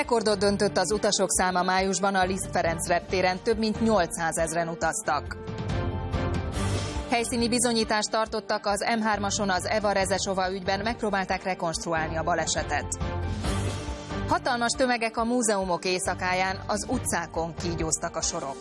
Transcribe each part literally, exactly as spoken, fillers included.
Rekordot döntött az utasok száma májusban, a Liszt Ferenc reptéren több mint nyolcszázezren utaztak. Helyszíni bizonyítást tartottak az em hármason az Eva Rezesova ügyben, megpróbálták rekonstruálni a balesetet. Hatalmas tömegek a múzeumok éjszakáján, az utcákon kígyóztak a sorok.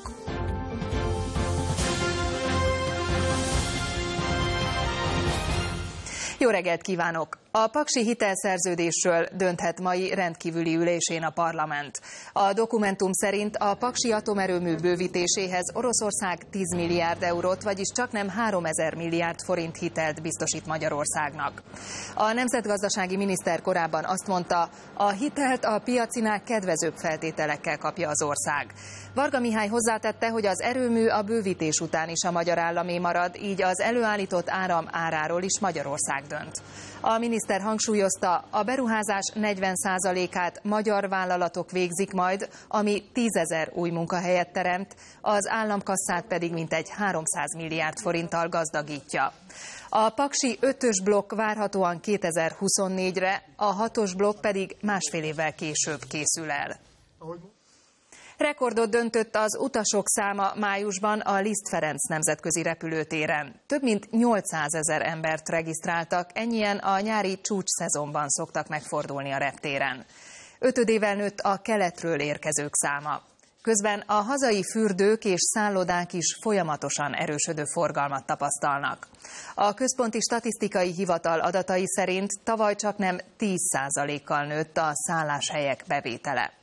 Jó reggelt kívánok! A paksi hitelszerződésről dönthet mai rendkívüli ülésén a parlament. A dokumentum szerint a paksi atomerőmű bővítéséhez Oroszország tíz milliárd eurót, vagyis csaknem háromezer milliárd forint hitelt biztosít Magyarországnak. A nemzetgazdasági miniszter korábban azt mondta, a hitelt a piacinál kedvezőbb feltételekkel kapja az ország. Varga Mihály hozzátette, hogy az erőmű a bővítés után is a magyar államé marad, így az előállított áram áráról is Magyarország dönt. A miniszter hangsúlyozta, a beruházás negyven százalékát magyar vállalatok végzik majd, ami tízezer új munkahelyet teremt, az államkasszát pedig mintegy háromszáz milliárd forinttal gazdagítja. A paksi ötös blokk várhatóan kétezer-huszonnégyre, a hatos blokk pedig másfél évvel később készül el. Rekordot döntött az utasok száma májusban a Liszt Ferenc nemzetközi repülőtéren. Több mint nyolcszázezer embert regisztráltak, ennyien a nyári csúcsszezonban szoktak megfordulni a reptéren. Ötödével nőtt a keletről érkezők száma. Közben a hazai fürdők és szállodák is folyamatosan erősödő forgalmat tapasztalnak. A Központi Statisztikai Hivatal adatai szerint tavaly csaknem tíz százalékkal nőtt a szálláshelyek bevétele.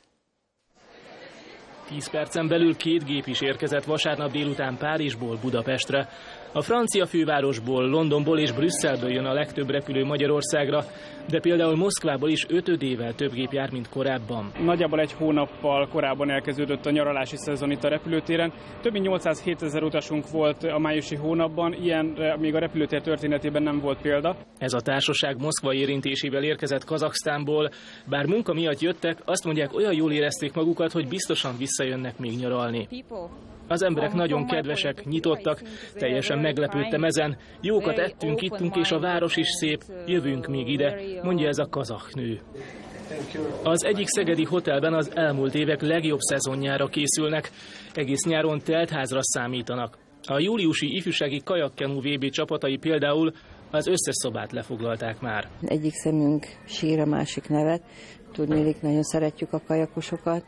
Tíz percen belül két gép is érkezett vasárnap délután Párizsból Budapestre. A francia fővárosból, Londonból és Brüsszelből jön a legtöbb repülő Magyarországra, de például Moszkvából is ötödével több gép jár, mint korábban. Nagyjából egy hónappal korábban elkezdődött a nyaralási szezon itt a repülőtéren. Több mint nyolcszázhétezer utasunk volt a májusi hónapban, ilyenre még a repülőtér történetében nem volt példa. Ez a társaság Moszkva érintésével érkezett Kazaksztánból. Bár munka miatt jöttek, azt mondják, olyan jól érezték magukat, hogy biztosan visszajönnek még nyaralni. Az emberek nagyon kedvesek, nyitottak, teljesen meglepődtem ezen. Jókat ettünk, ittunk, és a város is szép, jövünk még ide, mondja ez a kazakh nő. Az egyik szegedi hotelben az elmúlt évek legjobb szezonjára készülnek, egész nyáron teltházra számítanak. A júliusi ifjúsági kajakkenú vé bé csapatai például az összes szobát lefoglalták már. Egyik szemünk sír, a másik nevet. Tudnélik, nagyon szeretjük a kajakosokat,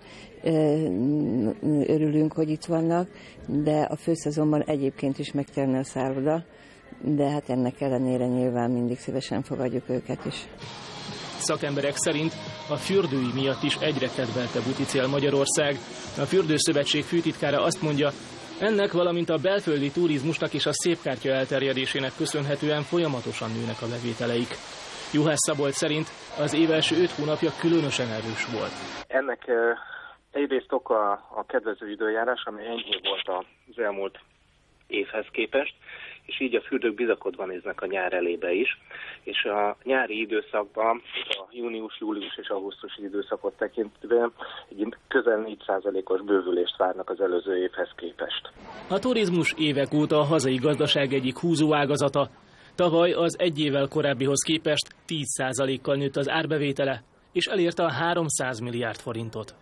örülünk, hogy itt vannak, de a főszezonban egyébként is megtérne a szálloda, de hát ennek ellenére nyilván mindig szívesen fogadjuk őket is. Szakemberek szerint a fürdői miatt is egyre kedveltebb úticél Magyarország. A Fürdőszövetség főtitkára azt mondja, ennek, valamint a belföldi turizmusnak és a szépkártya elterjedésének köszönhetően folyamatosan nőnek a bevételeik. Juhász Szabolcs szerint az év első öt hónapja különösen erős volt. Ennek egyrészt oka a kedvező időjárás, ami enyhébb volt az elmúlt évhez képest, és így a fürdők bizakodva néznek a nyár elébe is, és a nyári időszakban, a június, július és augusztusi időszakot tekintve egy közel négy százalékos bővülést várnak az előző évhez képest. A turizmus évek óta a hazai gazdaság egyik húzóágazata. Tavaly az egy évvel korábbihoz képest tíz százalékkal nőtt az árbevétele, és elérte a háromszáz milliárd forintot.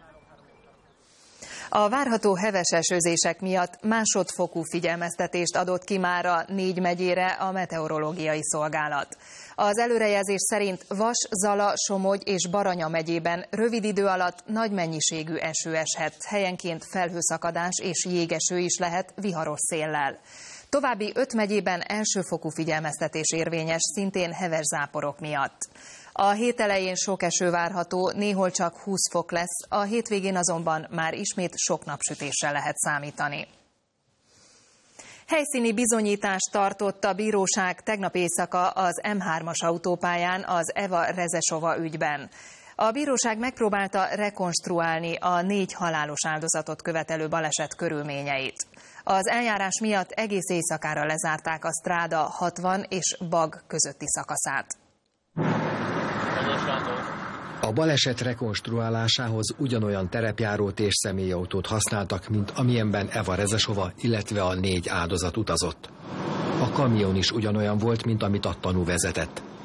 A várható heves esőzések miatt másodfokú figyelmeztetést adott ki mára négy megyére a meteorológiai szolgálat. Az előrejelzés szerint Vas, Zala, Somogy és Baranya megyében rövid idő alatt nagy mennyiségű eső eshet, helyenként felhőszakadás és jégeső is lehet viharos széllel. További öt megyében elsőfokú figyelmeztetés érvényes, szintén heves záporok miatt. A hét elején sok eső várható, néhol csak húsz fok lesz, a hétvégén azonban már ismét sok napsütésre lehet számítani. Helyszíni bizonyítást tartott a bíróság tegnap éjszaka az em hármas autópályán az Eva Rezesova ügyben. A bíróság megpróbálta rekonstruálni a négy halálos áldozatot követelő baleset körülményeit. Az eljárás miatt egész éjszakára lezárták a Stráda hatvan és Bag közötti szakaszát. A baleset rekonstruálásához ugyanolyan terepjárót és személyautót használtak, mint amilyenben Eva Rezesova, illetve a négy áldozat utazott. A kamion is ugyanolyan volt, mint amit a tanú vezetett.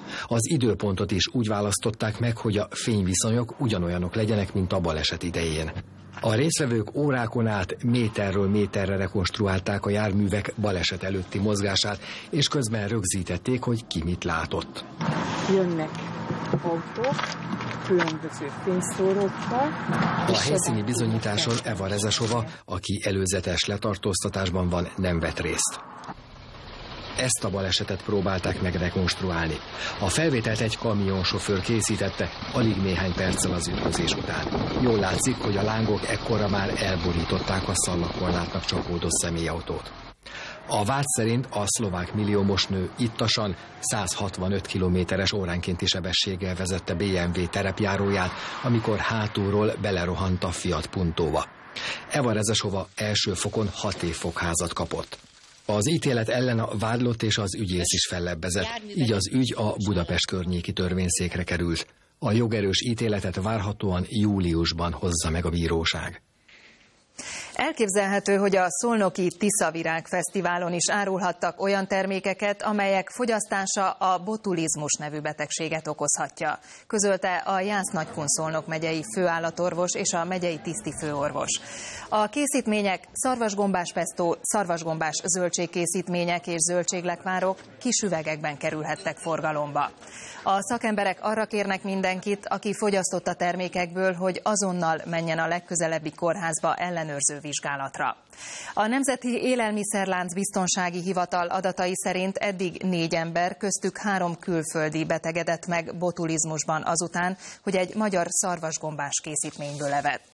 Az időpontot is úgy választották meg, hogy a fényviszonyok ugyanolyanok legyenek, mint a baleset idején. A résztvevők órákon át méterről méterre rekonstruálták a járművek baleset előtti mozgását, és közben rögzítették, hogy ki mit látott. Jönnek autók, különböző fényszórókkal. A helyszíni bizonyításon Eva Rezesova, aki előzetes letartóztatásban van, nem vett részt. Ezt a balesetet próbálták meg rekonstruálni. A felvételt egy kamionsofőr készítette, alig néhány perccel az ütközés után. Jól látszik, hogy a lángok ekkora már elborították a szalagkorlátnak csapódó személyautót. A vád szerint a szlovák milliómos nő ittasan százhatvanöt kilométeres óránkénti sebességgel vezette bé em vé terepjáróját, amikor hátulról belerohant a Fiat Puntóba. Eva Rezesova első fokon hat év fogházat kapott. Az ítélet ellen a vádlott és az ügyész is fellebbezett, így az ügy a Budapest környéki törvényszékre került. A jogerős ítéletet várhatóan júliusban hozza meg a bíróság. Elképzelhető, hogy a szolnoki Tiszavirág Fesztiválon is árulhattak olyan termékeket, amelyek fogyasztása a botulizmus nevű betegséget okozhatja, közölte a Jász-Nagykun-Szolnok megyei főállatorvos és a megyei tisztifőorvos. A készítmények szarvasgombás pesztó, szarvasgombás zöldségkészítmények és zöldséglekvárok kis üvegekben kerülhettek forgalomba. A szakemberek arra kérnek mindenkit, aki fogyasztott a termékekből, hogy azonnal menjen a legközelebbi kórházba ellenőrző vizsgálatra. A Nemzeti Élelmiszerlánc Biztonsági Hivatal adatai szerint eddig négy ember, köztük három külföldi betegedett meg botulizmusban azután, hogy egy magyar szarvasgombás készítményből evett.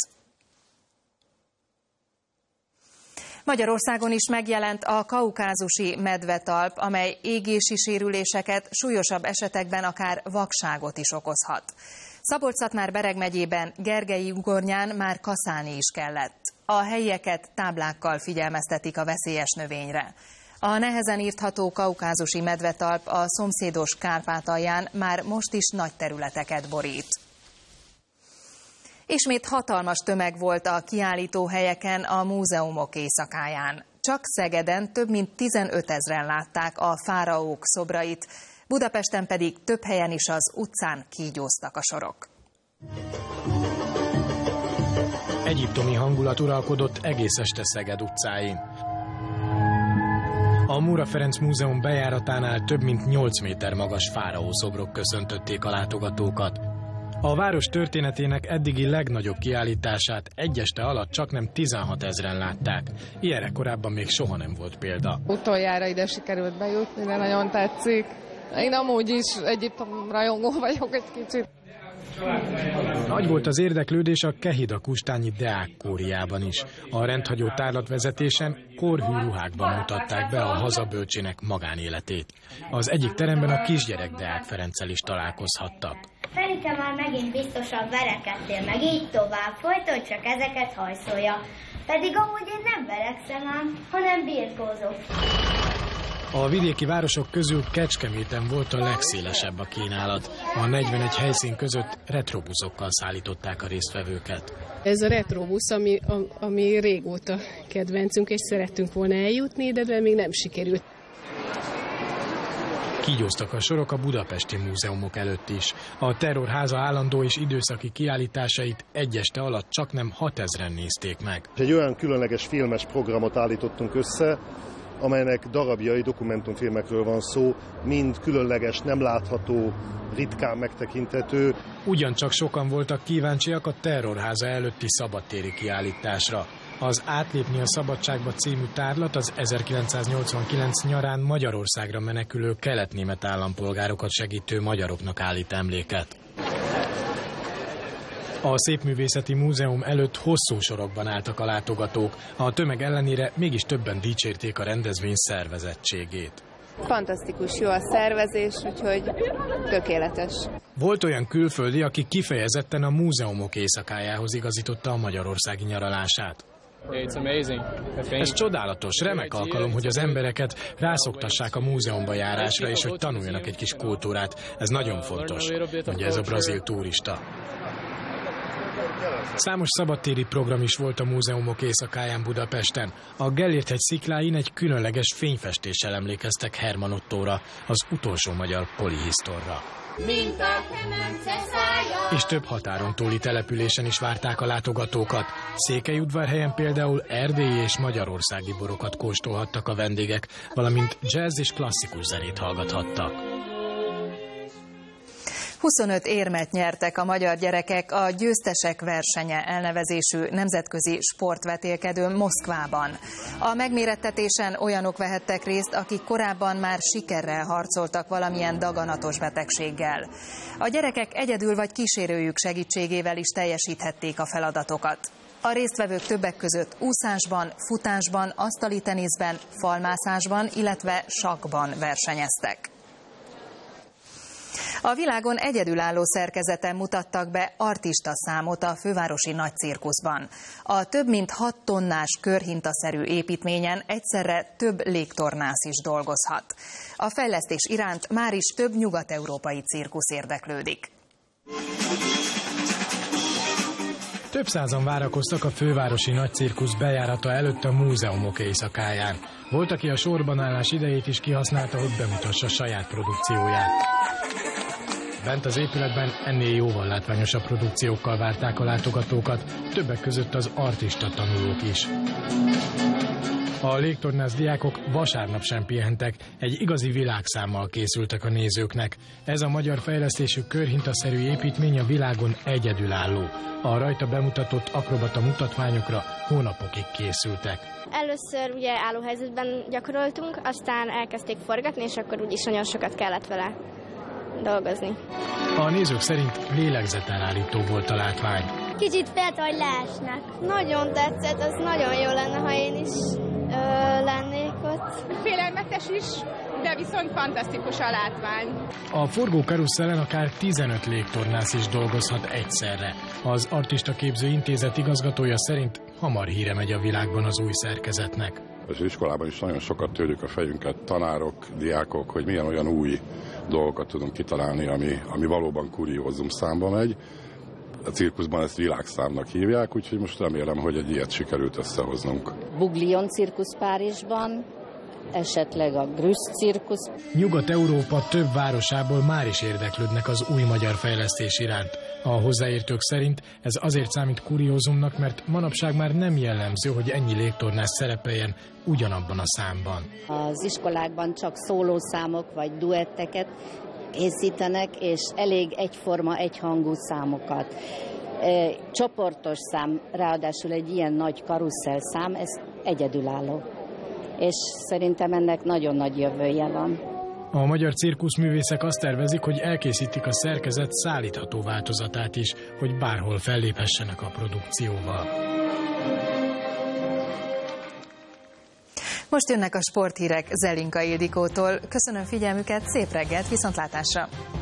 Magyarországon is megjelent a kaukázusi medvetalp, amely égési sérüléseket, súlyosabb esetekben akár vakságot is okozhat. Szabolcs-Szatmár-Bereg megyében, Gergely-ugornyán már kaszálni is kellett. A helyieket táblákkal figyelmeztetik a veszélyes növényre. A nehezen írtható kaukázusi medvetalp a szomszédos Kárpátalján már most is nagy területeket borít. Ismét hatalmas tömeg volt a kiállítóhelyeken a múzeumok éjszakáján. Csak Szegeden több mint tizenötezren látták a fáraók szobrait, Budapesten pedig több helyen is az utcán kígyóztak a sorok. Egyiptomi hangulat uralkodott egész este Szeged utcáin. A Móra Ferenc Múzeum bejáratánál több mint nyolc méter magas fáraó szobrok köszöntötték a látogatókat. A város történetének eddigi legnagyobb kiállítását egy este alatt csaknem tizenhatezren látták. Ilyenre korábban még soha nem volt példa. Utoljára ide sikerült bejutni, de nagyon tetszik. Én amúgy is Egyiptom rajongó vagyok egy kicsit. Nagy volt az érdeklődés a Kehida Kustányi Deák Kóriában is. A rendhagyó tárlatvezetésen kórhű ruhákban mutatták be a hazabölcsének magánéletét. Az egyik teremben a kisgyerek Deák Ferenccel is találkozhattak. Felike már megint biztosan verekedtél, meg így tovább, folyton csak ezeket hajszolja. Pedig amúgy én nem verekszem ám, hanem birkózok. A vidéki városok közül Kecskeméten volt a legszélesebb a kínálat. A negyvenegy helyszín között retrobuszokkal szállították a résztvevőket. Ez a retrobusz, ami, ami régóta kedvencünk, és szerettünk volna eljutni, de, de még nem sikerült. Kígyóztak a sorok a budapesti múzeumok előtt is. A Terrorháza állandó és időszaki kiállításait egy este alatt csaknem hatezren nézték meg. Egy olyan különleges filmes programot állítottunk össze, amelynek darabjai, dokumentumfilmekről van szó, mind különleges, nem látható, ritkán megtekinthető. Ugyancsak sokan voltak kíváncsiak a Terrorháza előtti szabadtéri kiállításra. Az Átlépni a szabadságba című tárlat az ezerkilencszáznyolcvankilenc nyarán Magyarországra menekülő kelet-német állampolgárokat segítő magyaroknak állít emléket. A Szépművészeti Múzeum előtt hosszú sorokban álltak a látogatók. A tömeg ellenére mégis többen dicsérték a rendezvény szervezettségét. Fantasztikus, jó a szervezés, úgyhogy tökéletes. Volt olyan külföldi, aki kifejezetten a múzeumok éjszakájához igazította a magyarországi nyaralását. Ez csodálatos, remek alkalom, hogy az embereket rászoktassák a múzeumba járásra, és hogy tanuljanak egy kis kultúrát. Ez nagyon fontos, mondja ez a brazil turista. Számos szabadtéri program is volt a múzeumok éjszakáján Budapesten. A Gellért-hegy szikláin egy különleges fényfestéssel emlékeztek Herman Ottóra, az utolsó magyar polihisztorra. És több határon túli településen is várták a látogatókat. Székelyudvarhelyen például erdélyi és magyarországi borokat kóstolhattak a vendégek, valamint jazz és klasszikus zenét hallgathattak. huszonöt érmet nyertek a magyar gyerekek a Győztesek versenye elnevezésű nemzetközi sportvetélkedőn Moszkvában. A megmérettetésen olyanok vehettek részt, akik korábban már sikerrel harcoltak valamilyen daganatos betegséggel. A gyerekek egyedül vagy kísérőjük segítségével is teljesíthették a feladatokat. A résztvevők többek között úszásban, futásban, asztali teniszben, falmászásban, illetve sakkban versenyeztek. A világon egyedülálló szerkezeten mutattak be artista számot a fővárosi nagycirkuszban. A több mint hat tonnás körhintaszerű építményen egyszerre több légtornász is dolgozhat. A fejlesztés iránt már is több nyugat-európai cirkusz érdeklődik. Több százan várakoztak a fővárosi nagycirkusz bejárata előtt a múzeumok éjszakáján. Volt, aki a sorban állás idejét is kihasználta, hogy bemutassa saját produkcióját. Bent az épületben ennél jóval látványosabb produkciókkal várták a látogatókat, többek között az artista tanulók is. A légtornász diákok vasárnap sem pihentek, egy igazi világszámmal készültek a nézőknek. Ez a magyar fejlesztésű körhintaszerű építmény a világon egyedülálló. A rajta bemutatott akrobata mutatványokra hónapokig készültek. Először ugye állóhelyzetben gyakoroltunk, aztán elkezdték forgatni, és akkor úgyis nagyon sokat kellett vele dolgozni. A nézők szerint lélegzetelállító volt a látvány. Kicsit félt, hogy leesnek. Nagyon tetszett, az nagyon jó lenne, ha én is ö, lennék ott. Félelmetes is, de viszont fantasztikus a látvány. A forgó karusszellen akár tizenöt légtornász is dolgozhat egyszerre. Az Artista Képző Intézet igazgatója szerint hamar híre megy a világban az új szerkezetnek. Az iskolában is nagyon sokat törjük a fejünket, tanárok, diákok, hogy milyen olyan új dolgokat tudunk kitalálni, ami, ami valóban kuriózum számba megy. A cirkuszban ezt világszámnak hívják, úgyhogy most remélem, hogy egy ilyet sikerült összehoznunk. Buglion cirkusz Párizsban, esetleg a Grüsz cirkusz. Nyugat-Európa több városából már is érdeklődnek az új magyar fejlesztés iránt. A hozzáértők szerint ez azért számít kuriózumnak, mert manapság már nem jellemző, hogy ennyi légtornász szerepeljen ugyanabban a számban. Az iskolákban csak szólószámok vagy duetteket készítenek, és elég egyforma, egyhangú számokat. E, csoportos szám, ráadásul egy ilyen nagy karusszel szám, ez egyedülálló. És szerintem ennek nagyon nagy jövője van. A magyar cirkuszművészek azt tervezik, hogy elkészítik a szerkezet szállítható változatát is, hogy bárhol felléphessenek a produkcióval. Most jönnek a sporthírek Zelinka Ildikótól. Köszönöm figyelmüket, szép reggelt, viszontlátásra!